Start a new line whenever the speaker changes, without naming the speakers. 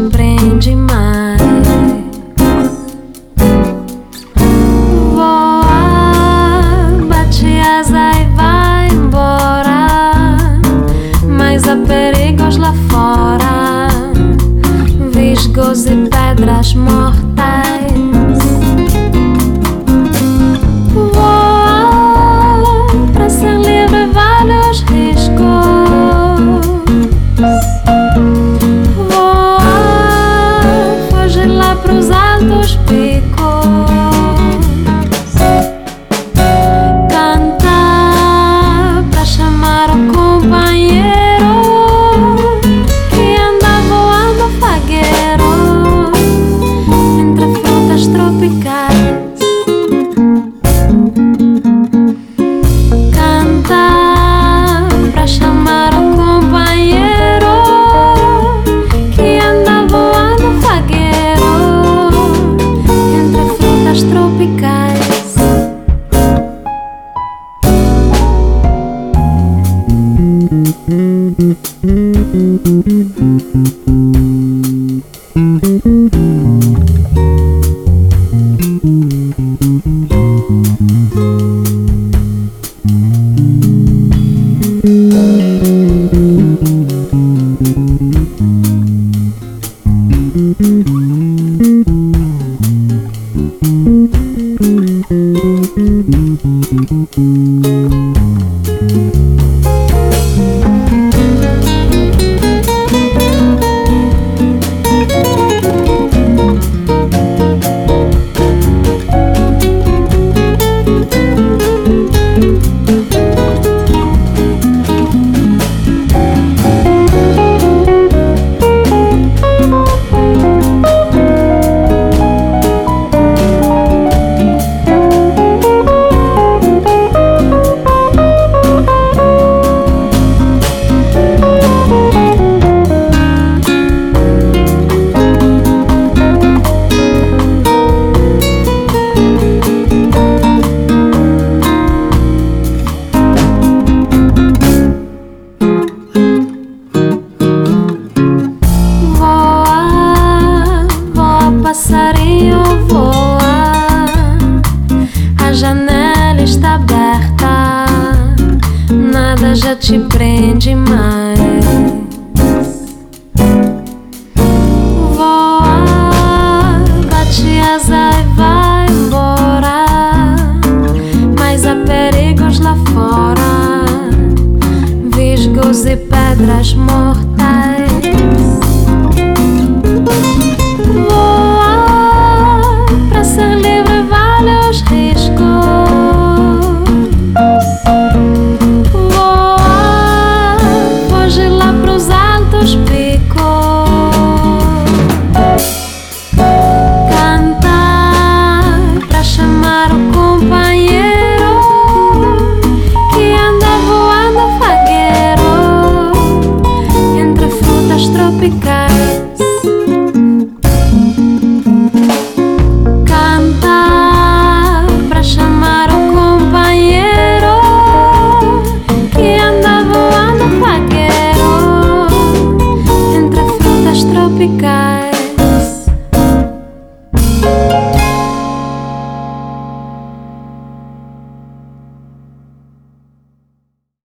prende mais. Voa, bate asa e vai embora, mas há perigos lá fora, visgos e pedras mortais. Voa, pra ser livre vale os riscos. Voa, foge lá pros altos picos. Canta pra chamar o companheiro que anda voando fagueiro entre frutas tropicais. Canta pra chamar o companheiro que anda voando fagueiro entre frutas tropicais. Passarinho voa, a janela está aberta, nada já te prende mais. Voa, bate asa e vai embora, mas há perigos lá fora, visgos e pedras mortais.